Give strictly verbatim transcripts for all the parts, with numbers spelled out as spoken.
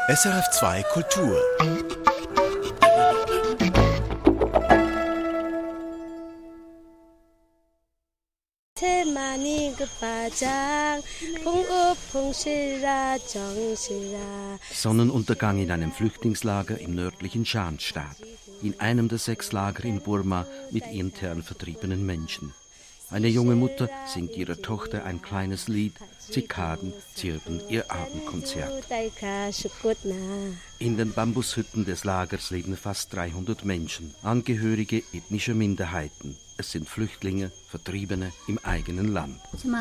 S R F zwei Kultur. Sonnenuntergang in einem Flüchtlingslager im nördlichen Shan-Staat, in einem der sechs Lager in Burma mit intern vertriebenen Menschen. Eine junge Mutter singt ihrer Tochter ein kleines Lied, Zikaden zirpen ihr Abendkonzert. In den Bambushütten des Lagers leben fast dreihundert Menschen, Angehörige ethnischer Minderheiten. Es sind Flüchtlinge, Vertriebene im eigenen Land.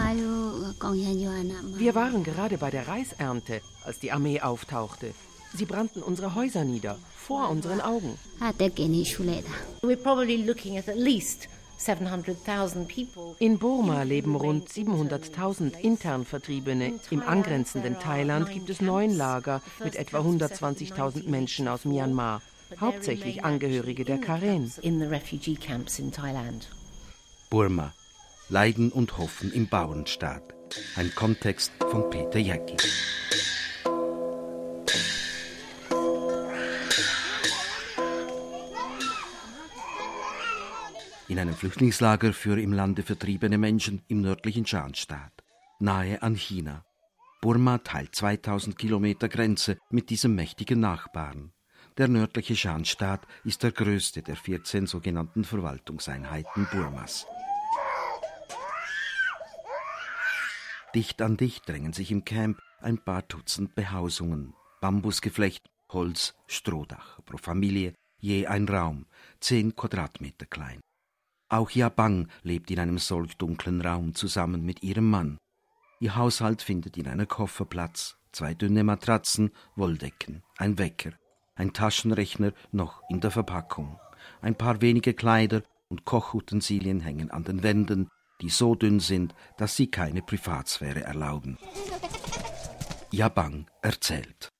Wir waren gerade bei der Reisernte, als die Armee auftauchte. Sie brannten unsere Häuser nieder, vor unseren Augen. We're probably looking at at least sevenhunderttausend people. In Burma leben rund siebenhunderttausend intern Vertriebene. Im angrenzenden Thailand gibt es neun Lager mit etwa hundertzwanzigtausend Menschen aus Myanmar, hauptsächlich Angehörige der Karen. In the refugee camps in Thailand. Burma. Leiden und Hoffen im Bauernstaat. Ein Kontext von Peter Jäcki. In einem Flüchtlingslager für im Lande vertriebene Menschen im nördlichen Shan-Staat, nahe an China. Burma teilt zweitausend Kilometer Grenze mit diesem mächtigen Nachbarn. Der nördliche Shan-Staat ist der größte der vierzehn sogenannten Verwaltungseinheiten Burmas. Dicht an dicht drängen sich im Camp ein paar Dutzend Behausungen. Bambusgeflecht, Holz, Strohdach, pro Familie je ein Raum, zehn Quadratmeter klein. Auch Yabang lebt in einem solch dunklen Raum zusammen mit ihrem Mann. Ihr Haushalt findet in einer Koffer Platz, zwei dünne Matratzen, Wolldecken, ein Wecker, ein Taschenrechner noch in der Verpackung. Ein paar wenige Kleider und Kochutensilien hängen an den Wänden, die so dünn sind, dass sie keine Privatsphäre erlauben. Yabang erzählt.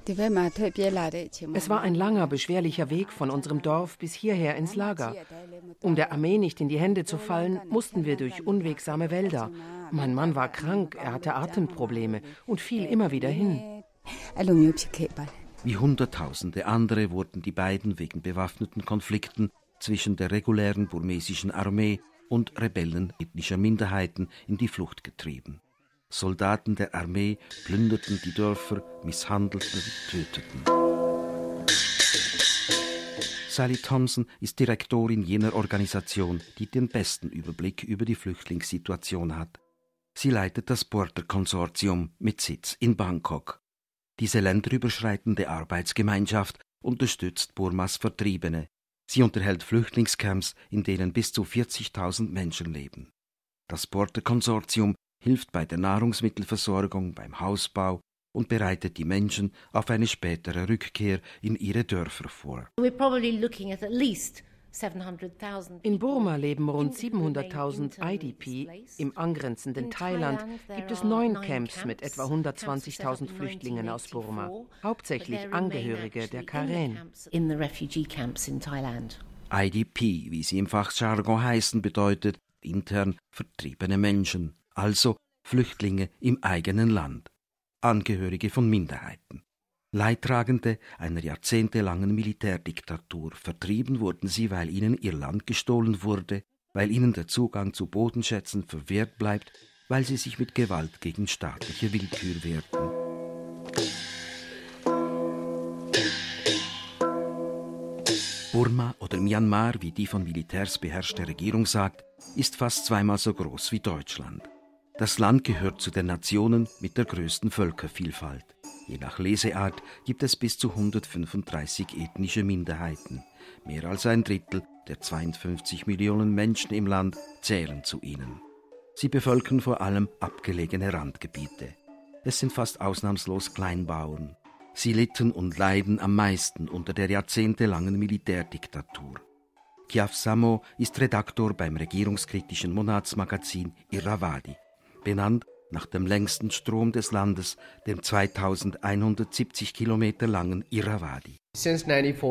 Es war ein langer, beschwerlicher Weg von unserem Dorf bis hierher ins Lager. Um der Armee nicht in die Hände zu fallen, mussten wir durch unwegsame Wälder. Mein Mann war krank, er hatte Atemprobleme und fiel immer wieder hin. Wie Hunderttausende andere wurden die beiden wegen bewaffneten Konflikten zwischen der regulären burmesischen Armee und Rebellen ethnischer Minderheiten in die Flucht getrieben. Soldaten der Armee plünderten die Dörfer, misshandelten, töteten. Sally Thompson ist Direktorin jener Organisation, die den besten Überblick über die Flüchtlingssituation hat. Sie leitet das Porter-Konsortium mit Sitz in Bangkok. Diese länderüberschreitende Arbeitsgemeinschaft unterstützt Burmas Vertriebene. Sie unterhält Flüchtlingscamps, in denen bis zu vierzigtausend Menschen leben. Das Porter-Konsortium hilft bei der Nahrungsmittelversorgung, beim Hausbau und bereitet die Menschen auf eine spätere Rückkehr in ihre Dörfer vor. We're probably looking at at least sevenhunderttausand. In Burma leben rund siebenhunderttausend I D P. Im angrenzenden Thailand gibt es neun Camps mit etwa hundertzwanzigtausend Flüchtlingen aus Burma, hauptsächlich Angehörige der Karen. In the refugee camps in Thailand. I D P, wie sie im Fachjargon heißen, bedeutet intern vertriebene Menschen, also Flüchtlinge im eigenen Land, Angehörige von Minderheiten. Leidtragende einer jahrzehntelangen Militärdiktatur. Vertrieben wurden sie, weil ihnen ihr Land gestohlen wurde, weil ihnen der Zugang zu Bodenschätzen verwehrt bleibt, weil sie sich mit Gewalt gegen staatliche Willkür wehrten. Burma oder Myanmar, wie die von Militärs beherrschte Regierung sagt, ist fast zweimal so groß wie Deutschland. Das Land gehört zu den Nationen mit der größten Völkervielfalt. Je nach Leseart gibt es bis zu hundertfünfunddreißig ethnische Minderheiten. Mehr als ein Drittel der zweiundfünfzig Millionen Menschen im Land zählen zu ihnen. Sie bevölkern vor allem abgelegene Randgebiete. Es sind fast ausnahmslos Kleinbauern. Sie litten und leiden am meisten unter der jahrzehntelangen Militärdiktatur. Khiav Samo ist Redaktor beim regierungskritischen Monatsmagazin Irrawaddy, benannt nach dem längsten Strom des Landes, dem zweitausendeinhundertsiebzig Kilometer langen Irrawaddy. Seit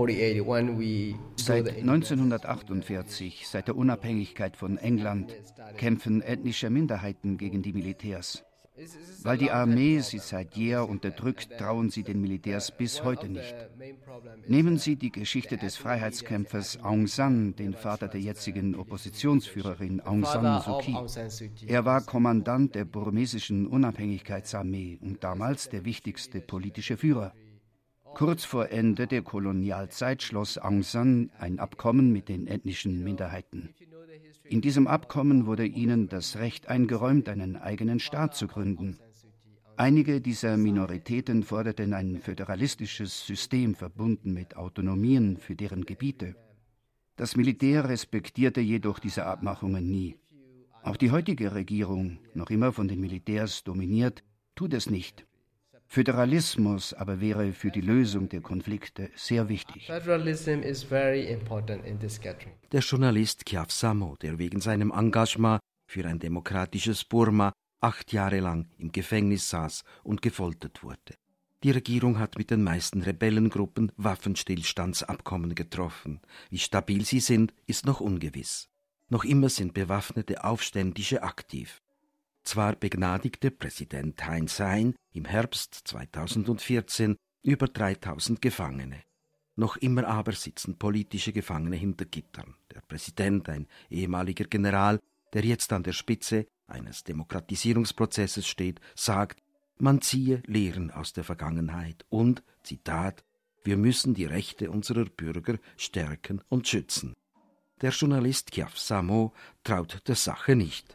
neunzehnhundertachtundvierzig, seit der Unabhängigkeit von England, kämpfen ethnische Minderheiten gegen die Militärs. Weil die Armee sie seit jeher unterdrückt, trauen sie den Militärs bis heute nicht. Nehmen Sie die Geschichte des Freiheitskämpfers Aung San, den Vater der jetzigen Oppositionsführerin Aung San Suu Kyi. Er war Kommandant der burmesischen Unabhängigkeitsarmee und damals der wichtigste politische Führer. Kurz vor Ende der Kolonialzeit schloss Aung San ein Abkommen mit den ethnischen Minderheiten. In diesem Abkommen wurde ihnen das Recht eingeräumt, einen eigenen Staat zu gründen. Einige dieser Minoritäten forderten ein föderalistisches System verbunden mit Autonomien für deren Gebiete. Das Militär respektierte jedoch diese Abmachungen nie. Auch die heutige Regierung, noch immer von den Militärs dominiert, tut es nicht. Föderalismus aber wäre für die Lösung der Konflikte sehr wichtig. Der Journalist Khieu Sammo, der wegen seinem Engagement für ein demokratisches Burma acht Jahre lang im Gefängnis saß und gefoltert wurde. Die Regierung hat mit den meisten Rebellengruppen Waffenstillstandsabkommen getroffen. Wie stabil sie sind, ist noch ungewiss. Noch immer sind bewaffnete Aufständische aktiv. Zwar begnadigte Präsident Thein Sein im Herbst zweitausendvierzehn über dreitausend Gefangene. Noch immer aber sitzen politische Gefangene hinter Gittern. Der Präsident, ein ehemaliger General, der jetzt an der Spitze eines Demokratisierungsprozesses steht, sagt, man ziehe Lehren aus der Vergangenheit und, Zitat, wir müssen die Rechte unserer Bürger stärken und schützen. Der Journalist Khieu Sammo traut der Sache nicht.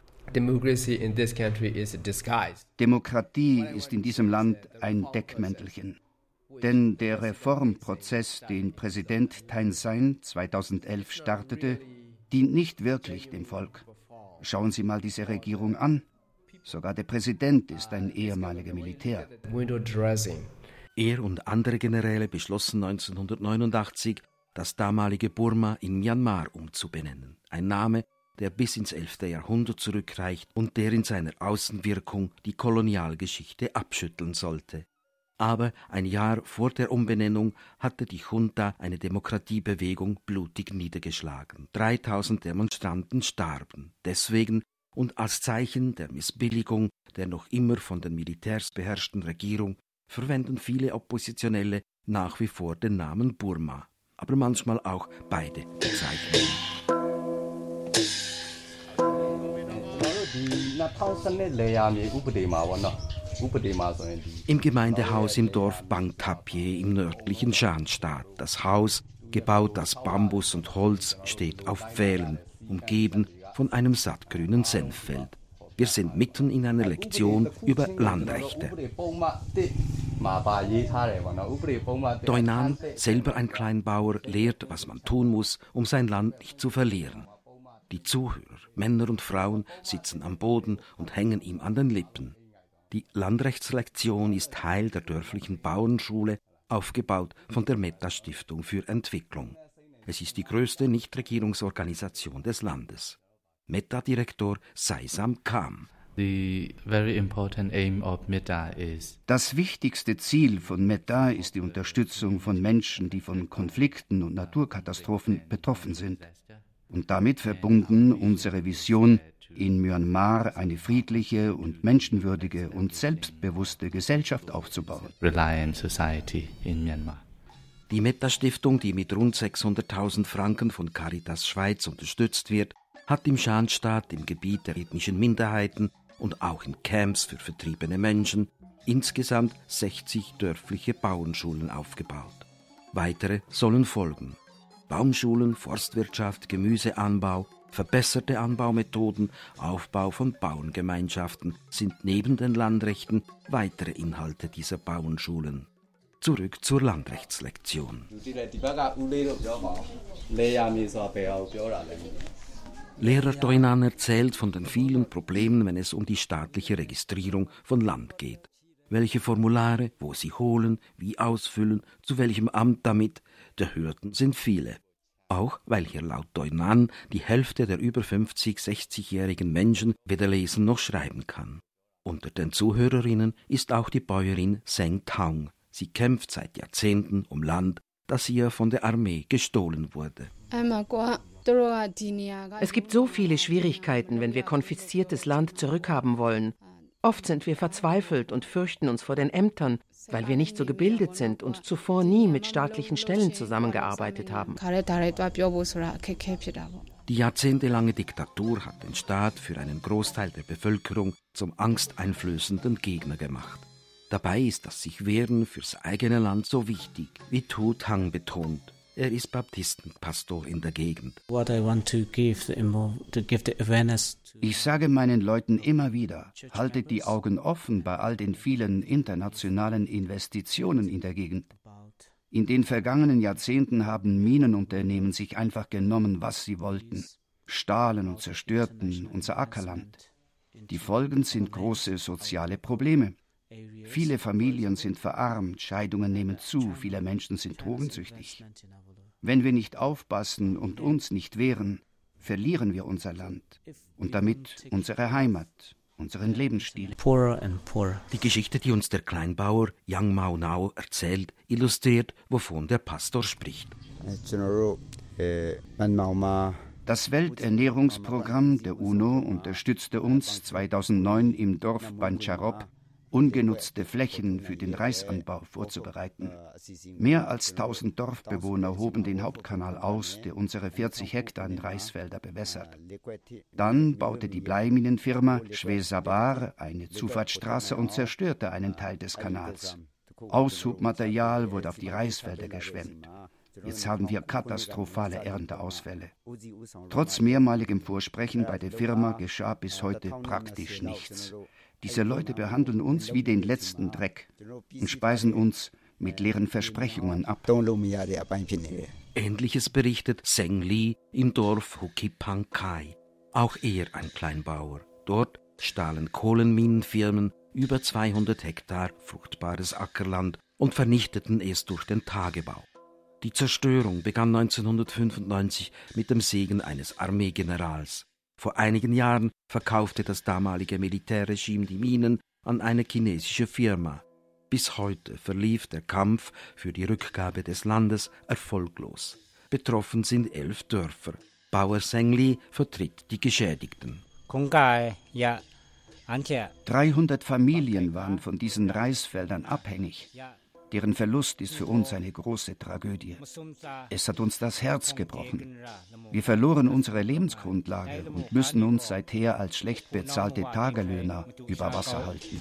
Demokratie ist in diesem Land ein Deckmäntelchen. Denn der Reformprozess, den Präsident Thein Sein zweitausendelf startete, dient nicht wirklich dem Volk. Schauen Sie mal diese Regierung an. Sogar der Präsident ist ein ehemaliger Militär. Er und andere Generäle beschlossen neunzehnhundertneunundachtzig, das damalige Burma in Myanmar umzubenennen. Ein Name, der bis ins elfte Jahrhundert zurückreicht und der in seiner Außenwirkung die Kolonialgeschichte abschütteln sollte. Aber ein Jahr vor der Umbenennung hatte die Junta eine Demokratiebewegung blutig niedergeschlagen. dreitausend Demonstranten starben. Deswegen und als Zeichen der Missbilligung der noch immer von den Militärs beherrschten Regierung verwenden viele Oppositionelle nach wie vor den Namen Burma, aber manchmal auch beide Bezeichnungen. Im Gemeindehaus im Dorf Bang Tapye im nördlichen Shan-Staat. Das Haus, gebaut aus Bambus und Holz, steht auf Pfählen, umgeben von einem sattgrünen Senffeld. Wir sind mitten in einer Lektion über Landrechte. Doinan, selber ein Kleinbauer, lehrt, was man tun muss, um sein Land nicht zu verlieren. Die Zuhörer, Männer und Frauen, sitzen am Boden und hängen ihm an den Lippen. Die Landrechtslektion ist Teil der dörflichen Bauernschule, aufgebaut von der Metta-Stiftung für Entwicklung. Es ist die größte Nichtregierungsorganisation des Landes. Metta-Direktor Saisam Kam. Das wichtigste Ziel von Metta ist die Unterstützung von Menschen, die von Konflikten und Naturkatastrophen betroffen sind. Und damit verbunden unsere Vision, in Myanmar eine friedliche und menschenwürdige und selbstbewusste Gesellschaft aufzubauen. Die Metta-Stiftung, die mit rund sechshunderttausend Franken von Caritas Schweiz unterstützt wird, hat im Shan-Staat, im Gebiet der ethnischen Minderheiten und auch in Camps für vertriebene Menschen insgesamt sechzig dörfliche Bauernschulen aufgebaut. Weitere sollen folgen. Baumschulen, Forstwirtschaft, Gemüseanbau, verbesserte Anbaumethoden, Aufbau von Bauerngemeinschaften sind neben den Landrechten weitere Inhalte dieser Bauernschulen. Zurück zur Landrechtslektion. Lehrer Doinan erzählt von den vielen Problemen, wenn es um die staatliche Registrierung von Land geht. Welche Formulare, wo sie holen, wie ausfüllen, zu welchem Amt damit, die Hürden sind viele. Auch weil hier laut Doinan die Hälfte der über fünfzig-, sechzigjährigen Menschen weder lesen noch schreiben kann. Unter den Zuhörerinnen ist auch die Bäuerin Seng Taung. Sie kämpft seit Jahrzehnten um Land, das ihr von der Armee gestohlen wurde. Es gibt so viele Schwierigkeiten, wenn wir konfisziertes Land zurückhaben wollen. Oft sind wir verzweifelt und fürchten uns vor den Ämtern, weil wir nicht so gebildet sind und zuvor nie mit staatlichen Stellen zusammengearbeitet haben. Die jahrzehntelange Diktatur hat den Staat für einen Großteil der Bevölkerung zum angsteinflößenden Gegner gemacht. Dabei ist das Sich-Wehren fürs eigene Land so wichtig, wie Tu Thang betont. Er ist Baptistenpastor in der Gegend. Ich sage meinen Leuten immer wieder, haltet die Augen offen bei all den vielen internationalen Investitionen in der Gegend. In den vergangenen Jahrzehnten haben Minenunternehmen sich einfach genommen, was sie wollten, stahlen und zerstörten unser Ackerland. Die Folgen sind große soziale Probleme. Viele Familien sind verarmt, Scheidungen nehmen zu, viele Menschen sind drogensüchtig. Wenn wir nicht aufpassen und uns nicht wehren, verlieren wir unser Land und damit unsere Heimat, unseren Lebensstil. Die Geschichte, die uns der Kleinbauer Yang Mao Nao erzählt, illustriert, wovon der Pastor spricht. Das Welternährungsprogramm der UNO unterstützte uns zweitausendneun im Dorf Bancharop, ungenutzte Flächen für den Reisanbau vorzubereiten. Mehr als tausend Dorfbewohner hoben den Hauptkanal aus, der unsere vierzig Hektar Reisfelder bewässert. Dann baute die Bleiminenfirma Shwe-Sabar eine Zufahrtsstraße und zerstörte einen Teil des Kanals. Aushubmaterial wurde auf die Reisfelder geschwemmt. Jetzt haben wir katastrophale Ernteausfälle. Trotz mehrmaligem Vorsprechen bei der Firma geschah bis heute praktisch nichts. Diese Leute behandeln uns wie den letzten Dreck und speisen uns mit leeren Versprechungen ab. Ähnliches berichtet Seng Li im Dorf Hukipang Kai. Auch er ein Kleinbauer. Dort stahlen Kohlenminenfirmen über zweihundert Hektar fruchtbares Ackerland und vernichteten es durch den Tagebau. Die Zerstörung begann neunzehnhundertfünfundneunzig mit dem Segen eines Armeegenerals. Vor einigen Jahren verkaufte das damalige Militärregime die Minen an eine chinesische Firma. Bis heute verlief der Kampf für die Rückgabe des Landes erfolglos. Betroffen sind elf Dörfer. Bauer Seng Li vertritt die Geschädigten. dreihundert Familien waren von diesen Reisfeldern abhängig. Deren Verlust ist für uns eine große Tragödie. Es hat uns das Herz gebrochen. Wir verloren unsere Lebensgrundlage und müssen uns seither als schlecht bezahlte Tagelöhner über Wasser halten.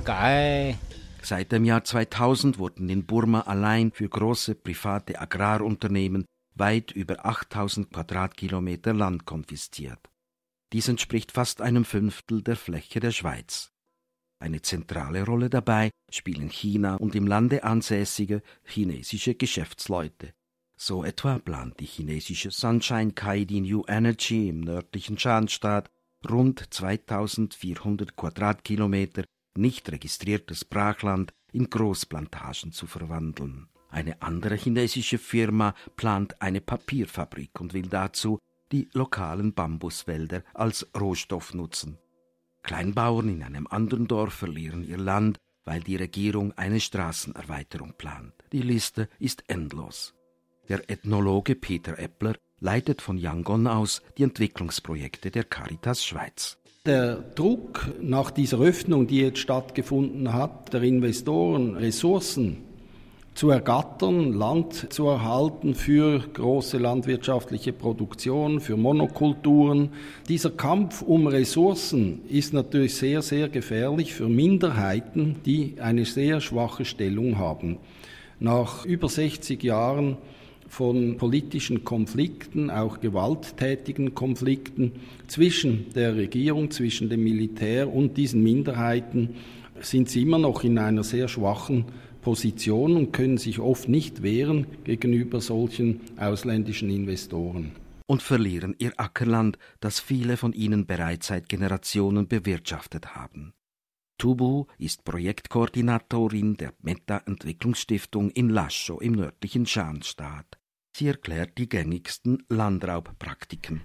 Seit dem Jahr zweitausend wurden in Burma allein für große private Agrarunternehmen weit über achttausend Quadratkilometer Land konfisziert. Dies entspricht fast einem Fünftel der Fläche der Schweiz. Eine zentrale Rolle dabei spielen China und im Lande ansässige chinesische Geschäftsleute. So etwa plant die chinesische Sunshine Kaidi New Energy im nördlichen Shanstaat rund zweitausendvierhundert Quadratkilometer nicht registriertes Brachland in Großplantagen zu verwandeln. Eine andere chinesische Firma plant eine Papierfabrik und will dazu die lokalen Bambuswälder als Rohstoff nutzen. Kleinbauern in einem anderen Dorf verlieren ihr Land, weil die Regierung eine Straßenerweiterung plant. Die Liste ist endlos. Der Ethnologe Peter Eppler leitet von Yangon aus die Entwicklungsprojekte der Caritas Schweiz. Der Druck nach dieser Öffnung, die jetzt stattgefunden hat, der Investoren, Ressourcen zu ergattern, Land zu erhalten für große landwirtschaftliche Produktion, für Monokulturen. Dieser Kampf um Ressourcen ist natürlich sehr, sehr gefährlich für Minderheiten, die eine sehr schwache Stellung haben. Nach über sechzig Jahren von politischen Konflikten, auch gewalttätigen Konflikten zwischen der Regierung, zwischen dem Militär und diesen Minderheiten, sind sie immer noch in einer sehr schwachen Position und können sich oft nicht wehren gegenüber solchen ausländischen Investoren. Und verlieren ihr Ackerland, das viele von ihnen bereits seit Generationen bewirtschaftet haben. Tubu ist Projektkoordinatorin der Meta-Entwicklungsstiftung in Lasho im nördlichen Shanstaat. Sie erklärt die gängigsten Landraubpraktiken.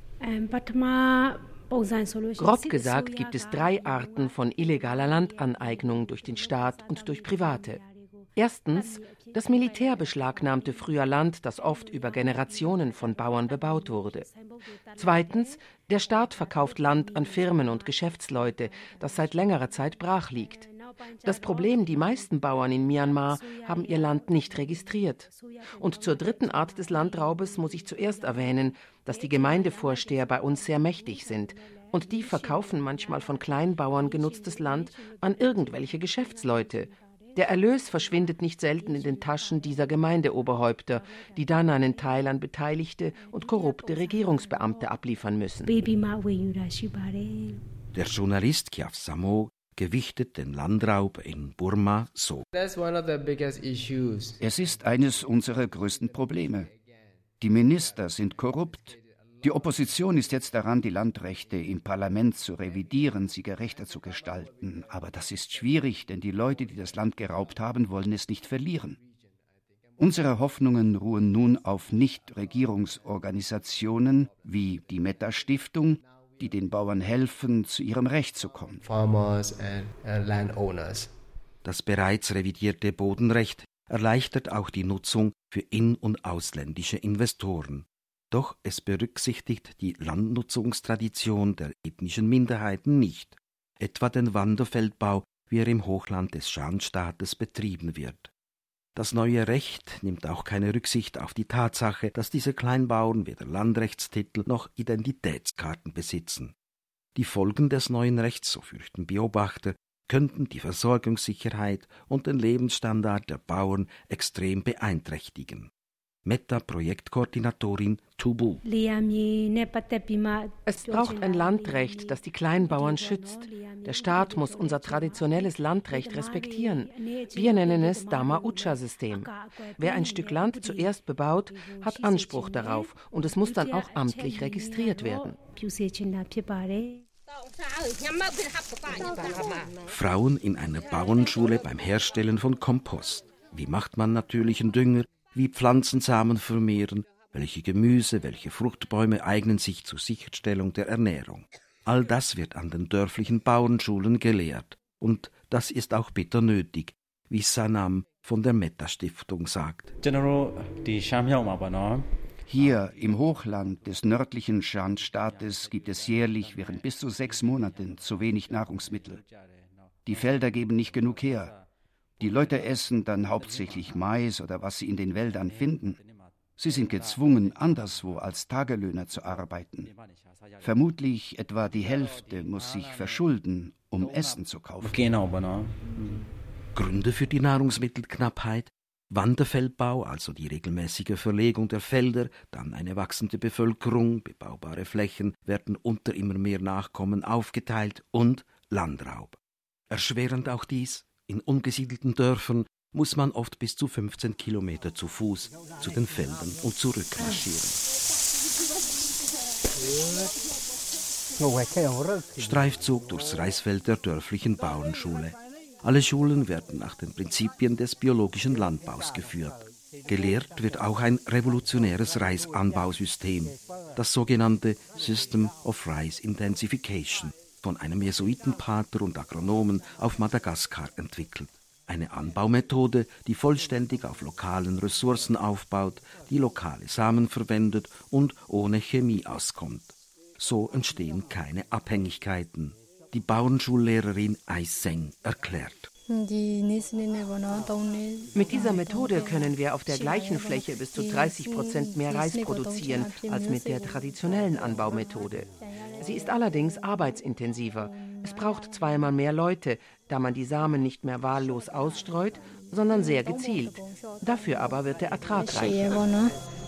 Grob gesagt gibt es drei Arten von illegaler Landaneignung durch den Staat und durch Private. Erstens, das Militär beschlagnahmte früher Land, das oft über Generationen von Bauern bebaut wurde. Zweitens, der Staat verkauft Land an Firmen und Geschäftsleute, das seit längerer Zeit brach liegt. Das Problem, die meisten Bauern in Myanmar haben ihr Land nicht registriert. Und zur dritten Art des Landraubes muss ich zuerst erwähnen, dass die Gemeindevorsteher bei uns sehr mächtig sind. Und die verkaufen manchmal von Kleinbauern genutztes Land an irgendwelche Geschäftsleute. Der Erlös verschwindet nicht selten in den Taschen dieser Gemeindeoberhäupter, die dann einen Teil an beteiligte und korrupte Regierungsbeamte abliefern müssen. Der Journalist Khiaw Samo gewichtet den Landraub in Burma so. Es ist eines unserer größten Probleme. Die Minister sind korrupt. Die Opposition ist jetzt daran, die Landrechte im Parlament zu revidieren, sie gerechter zu gestalten. Aber das ist schwierig, denn die Leute, die das Land geraubt haben, wollen es nicht verlieren. Unsere Hoffnungen ruhen nun auf Nichtregierungsorganisationen wie die Metta-Stiftung, die den Bauern helfen, zu ihrem Recht zu kommen. Das bereits revidierte Bodenrecht erleichtert auch die Nutzung für in- und ausländische Investoren. Doch es berücksichtigt die Landnutzungstradition der ethnischen Minderheiten nicht, etwa den Wanderfeldbau, wie er im Hochland des Shan-Staates betrieben wird. Das neue Recht nimmt auch keine Rücksicht auf die Tatsache, dass diese Kleinbauern weder Landrechtstitel noch Identitätskarten besitzen. Die Folgen des neuen Rechts, so fürchten Beobachter, könnten die Versorgungssicherheit und den Lebensstandard der Bauern extrem beeinträchtigen. Metta-Projektkoordinatorin Tubu. Es braucht ein Landrecht, das die Kleinbauern schützt. Der Staat muss unser traditionelles Landrecht respektieren. Wir nennen es Dama-Ucha-System. Wer ein Stück Land zuerst bebaut, hat Anspruch darauf und es muss dann auch amtlich registriert werden. Frauen in einer Bauernschule beim Herstellen von Kompost. Wie macht man natürlichen Dünger? Wie Pflanzensamen vermehren, welche Gemüse, welche Fruchtbäume eignen sich zur Sicherstellung der Ernährung. All das wird an den dörflichen Bauernschulen gelehrt. Und das ist auch bitter nötig, wie Sanam von der Metta-Stiftung sagt. Hier im Hochland des nördlichen Shan-Staates gibt es jährlich während bis zu sechs Monaten zu wenig Nahrungsmittel. Die Felder geben nicht genug her. Die Leute essen dann hauptsächlich Mais oder was sie in den Wäldern finden. Sie sind gezwungen, anderswo als Tagelöhner zu arbeiten. Vermutlich etwa die Hälfte muss sich verschulden, um Essen zu kaufen. Gründe für die Nahrungsmittelknappheit? Wanderfeldbau, also die regelmäßige Verlegung der Felder, dann eine wachsende Bevölkerung, bebaubare Flächen werden unter immer mehr Nachkommen aufgeteilt und Landraub. Erschwerend auch dies: in ungesiedelten Dörfern muss man oft bis zu fünfzehn Kilometer zu Fuß zu den Feldern und zurück marschieren. Streifzug durchs Reisfeld der dörflichen Bauernschule. Alle Schulen werden nach den Prinzipien des biologischen Landbaus geführt. Gelehrt wird auch ein revolutionäres Reisanbausystem, das sogenannte System of Rice Intensification, von einem Jesuitenpater und Agronomen auf Madagaskar entwickelt. Eine Anbaumethode, die vollständig auf lokalen Ressourcen aufbaut, die lokale Samen verwendet und ohne Chemie auskommt. So entstehen keine Abhängigkeiten. Die Bauernschullehrerin Ai Seng erklärt. Mit dieser Methode können wir auf der gleichen Fläche bis zu dreißig Prozent mehr Reis produzieren als mit der traditionellen Anbaumethode. Sie ist allerdings arbeitsintensiver. Es braucht zweimal mehr Leute, da man die Samen nicht mehr wahllos ausstreut, sondern sehr gezielt. Dafür aber wird der Ertrag reicher.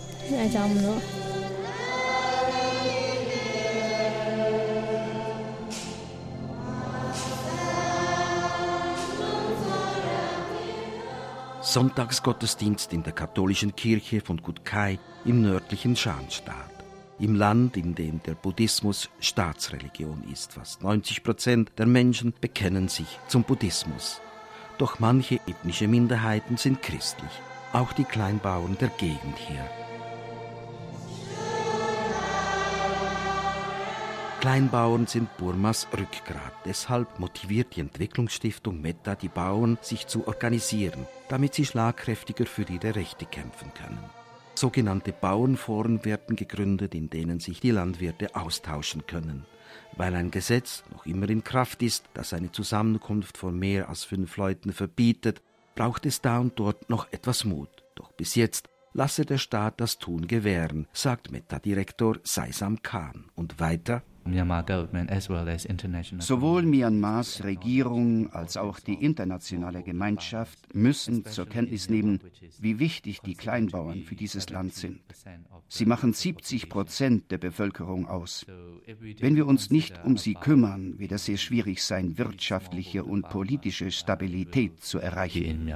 Sonntagsgottesdienst in der katholischen Kirche von Kutkai im nördlichen Shan-Staat. Im Land, in dem der Buddhismus Staatsreligion ist. Fast neunzig Prozent der Menschen bekennen sich zum Buddhismus. Doch manche ethnische Minderheiten sind christlich, auch die Kleinbauern der Gegend hier. Kleinbauern sind Burmas Rückgrat. Deshalb motiviert die Entwicklungsstiftung Metta die Bauern, sich zu organisieren, damit sie schlagkräftiger für ihre Rechte kämpfen können. Sogenannte Bauernforen werden gegründet, in denen sich die Landwirte austauschen können. Weil ein Gesetz noch immer in Kraft ist, das eine Zusammenkunft von mehr als fünf Leuten verbietet, braucht es da und dort noch etwas Mut. Doch bis jetzt lasse der Staat das Tun gewähren, sagt Metta-Direktor Saisam Khan. Und weiter: Sowohl Myanmars Regierung als auch die internationale Gemeinschaft müssen zur Kenntnis nehmen, wie wichtig die Kleinbauern für dieses Land sind. Sie machen siebzig Prozent der Bevölkerung aus. Wenn wir uns nicht um sie kümmern, wird es sehr schwierig sein, wirtschaftliche und politische Stabilität zu erreichen.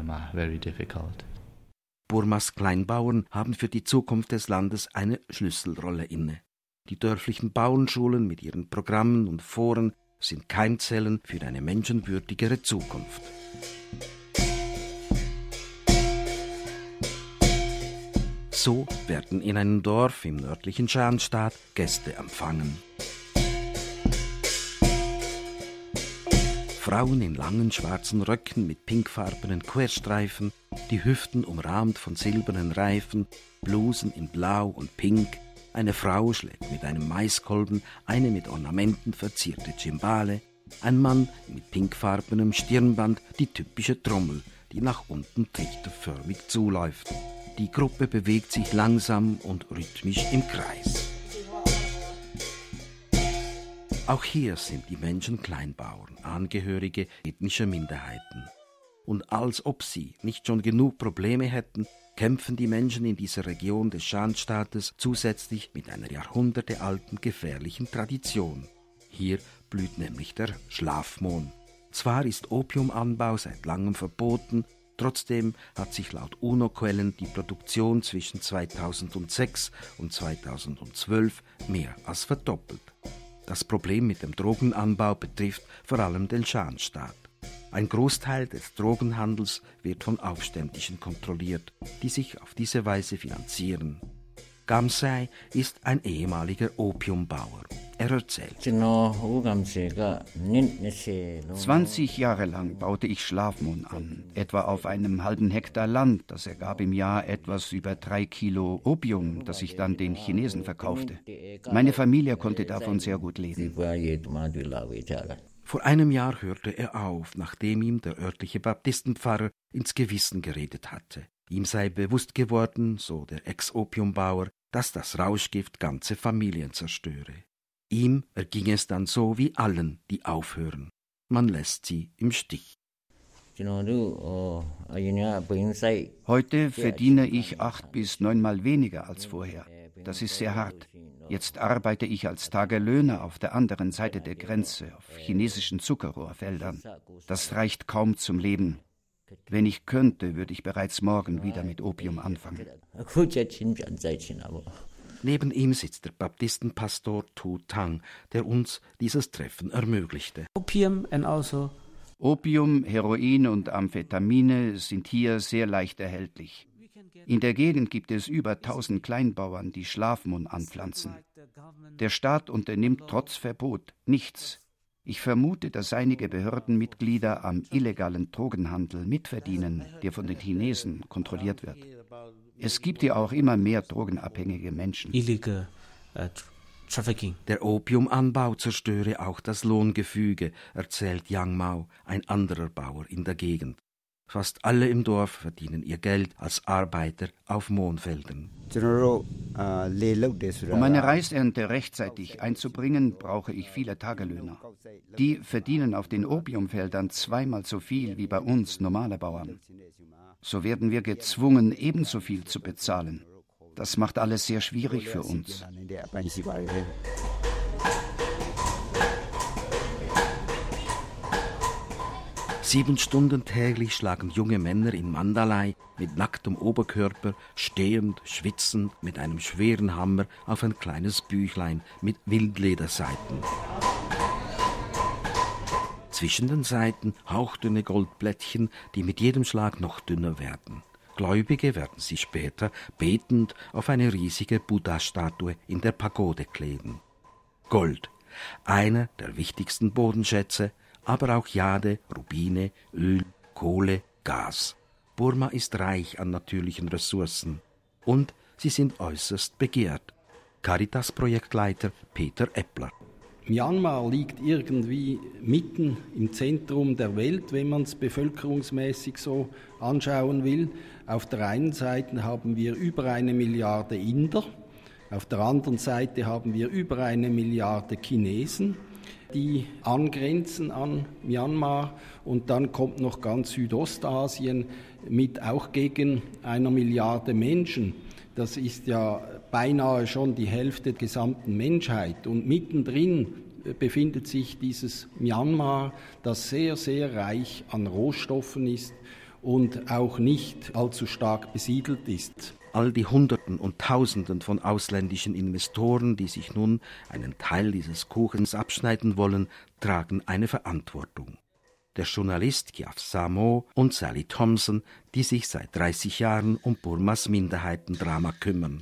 Burmas Kleinbauern haben für die Zukunft des Landes eine Schlüsselrolle inne. Die dörflichen Bauernschulen mit ihren Programmen und Foren sind Keimzellen für eine menschenwürdigere Zukunft. So werden in einem Dorf im nördlichen Shanstaat Gäste empfangen. Frauen in langen schwarzen Röcken mit pinkfarbenen Querstreifen, die Hüften umrahmt von silbernen Reifen, Blusen in Blau und Pink. Eine Frau schlägt mit einem Maiskolben eine mit Ornamenten verzierte Cimbale, ein Mann mit pinkfarbenem Stirnband die typische Trommel, die nach unten trichterförmig zuläuft. Die Gruppe bewegt sich langsam und rhythmisch im Kreis. Auch hier sind die Menschen Kleinbauern, Angehörige ethnischer Minderheiten. Und als ob sie nicht schon genug Probleme hätten, kämpfen die Menschen in dieser Region des Shan-Staates zusätzlich mit einer jahrhundertealten gefährlichen Tradition. Hier blüht nämlich der Schlafmohn. Zwar ist Opiumanbau seit langem verboten, trotzdem hat sich laut UNO-Quellen die Produktion zwischen zweitausendsechs und zweitausendzwölf mehr als verdoppelt. Das Problem mit dem Drogenanbau betrifft vor allem den Shan-Staat. Ein Großteil des Drogenhandels wird von Aufständischen kontrolliert, die sich auf diese Weise finanzieren. Gamsai ist ein ehemaliger Opiumbauer. Er erzählt: zwanzig Jahre lang baute ich Schlafmohn an, etwa auf einem halben Hektar Land. Das ergab im Jahr etwas über drei Kilo Opium, das ich dann den Chinesen verkaufte. Meine Familie konnte davon sehr gut leben. Vor einem Jahr hörte er auf, nachdem ihm der örtliche Baptistenpfarrer ins Gewissen geredet hatte. Ihm sei bewusst geworden, so der Ex-Opiumbauer, dass das Rauschgift ganze Familien zerstöre. Ihm erging es dann so wie allen, die aufhören. Man lässt sie im Stich. Heute verdiene ich acht bis neunmal weniger als vorher. Das ist sehr hart. Jetzt arbeite ich als Tagelöhner auf der anderen Seite der Grenze, auf chinesischen Zuckerrohrfeldern. Das reicht kaum zum Leben. Wenn ich könnte, würde ich bereits morgen wieder mit Opium anfangen. Neben ihm sitzt der Baptistenpastor Tu Tang, der uns dieses Treffen ermöglichte. Opium and also Opium, Heroin und Amphetamine sind hier sehr leicht erhältlich. In der Gegend gibt es über tausend Kleinbauern, die Schlafmohn anpflanzen. Der Staat unternimmt trotz Verbot nichts. Ich vermute, dass einige Behördenmitglieder am illegalen Drogenhandel mitverdienen, der von den Chinesen kontrolliert wird. Es gibt hier auch immer mehr drogenabhängige Menschen. illegal uh, trafficking. Der Opiumanbau zerstöre auch das Lohngefüge, erzählt Yang Mao, ein anderer Bauer in der Gegend. Fast alle im Dorf verdienen ihr Geld als Arbeiter auf Mohnfeldern. Um meine Reisernte rechtzeitig einzubringen, brauche ich viele Tagelöhner. Die verdienen auf den Opiumfeldern zweimal so viel wie bei uns normale Bauern. So werden wir gezwungen, ebenso viel zu bezahlen. Das macht alles sehr schwierig für uns. Sieben Stunden täglich schlagen junge Männer in Mandalay mit nacktem Oberkörper, stehend, schwitzend, mit einem schweren Hammer auf ein kleines Büchlein mit Wildlederseiten. Zwischen den Seiten hauchdünne Goldblättchen, die mit jedem Schlag noch dünner werden. Gläubige werden sie später betend auf eine riesige Buddha-Statue in der Pagode kleben. Gold. einer der wichtigsten Bodenschätze, aber auch Jade, Rubine, Öl, Kohle, Gas. Burma ist reich an natürlichen Ressourcen und sie sind äußerst begehrt. Caritas-Projektleiter Peter Eppler. Myanmar liegt irgendwie mitten im Zentrum der Welt, wenn man es bevölkerungsmäßig so anschauen will. Auf der einen Seite haben wir über eine Milliarde Inder, auf der anderen Seite haben wir über eine Milliarde Chinesen, die angrenzen an Myanmar, und dann kommt noch ganz Südostasien mit auch gegen einer Milliarde Menschen. Das ist ja beinahe schon die Hälfte der gesamten Menschheit, und mittendrin befindet sich dieses Myanmar, das sehr, sehr reich an Rohstoffen ist und auch nicht allzu stark besiedelt ist. All die Hunderten und Tausenden von ausländischen Investoren, die sich nun einen Teil dieses Kuchens abschneiden wollen, tragen eine Verantwortung. Der Journalist Kyaf Samo und Sally Thompson, die sich seit dreißig Jahren um Burmas Minderheitendrama kümmern.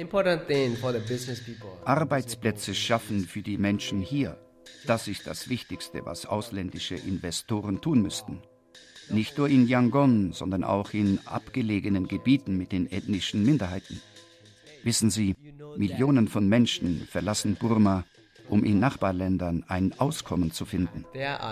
Arbeitsplätze schaffen für die Menschen hier. Das ist das Wichtigste, was ausländische Investoren tun müssten. Nicht nur in Yangon, sondern auch in abgelegenen Gebieten mit den ethnischen Minderheiten. Wissen Sie, Millionen von Menschen verlassen Burma, um in Nachbarländern ein Auskommen zu finden.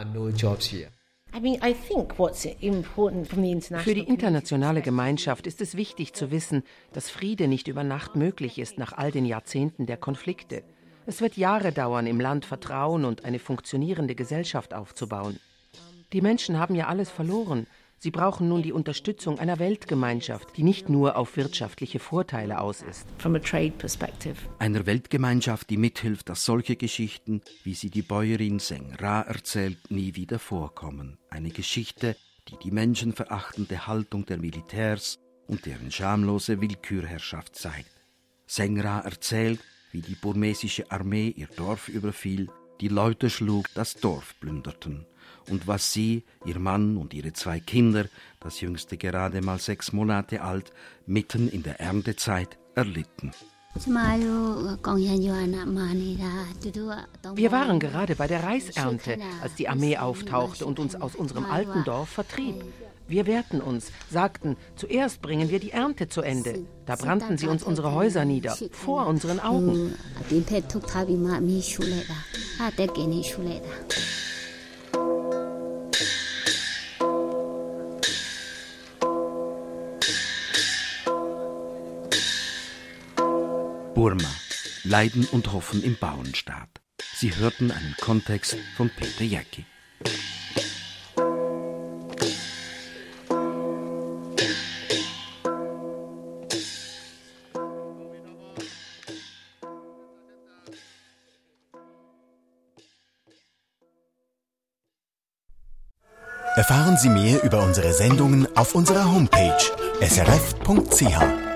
Für die internationale Gemeinschaft ist es wichtig zu wissen, dass Friede nicht über Nacht möglich ist nach all den Jahrzehnten der Konflikte. Es wird Jahre dauern, im Land Vertrauen und eine funktionierende Gesellschaft aufzubauen. Die Menschen haben ja alles verloren. Sie brauchen nun die Unterstützung einer Weltgemeinschaft, die nicht nur auf wirtschaftliche Vorteile aus ist. From a trade perspective. Einer Weltgemeinschaft, die mithilft, dass solche Geschichten, wie sie die Bäuerin Seng Ra erzählt, nie wieder vorkommen. Eine Geschichte, die die menschenverachtende Haltung der Militärs und deren schamlose Willkürherrschaft zeigt. Seng Ra erzählt, wie die burmesische Armee ihr Dorf überfiel, die Leute schlug, das Dorf plünderten. Und was sie, ihr Mann und ihre zwei Kinder, das jüngste gerade mal sechs Monate alt, mitten in der Erntezeit erlitten. Wir waren gerade bei der Reisernte, als die Armee auftauchte und uns aus unserem alten Dorf vertrieb. Wir wehrten uns, sagten, zuerst bringen wir die Ernte zu Ende. Da brannten sie uns unsere Häuser nieder, vor unseren Augen. Burma. Leiden und Hoffen im Bauernstaat. Sie hörten einen Kontext von Peter Jäcki. Erfahren Sie mehr über unsere Sendungen auf unserer Homepage s r f punkt c h.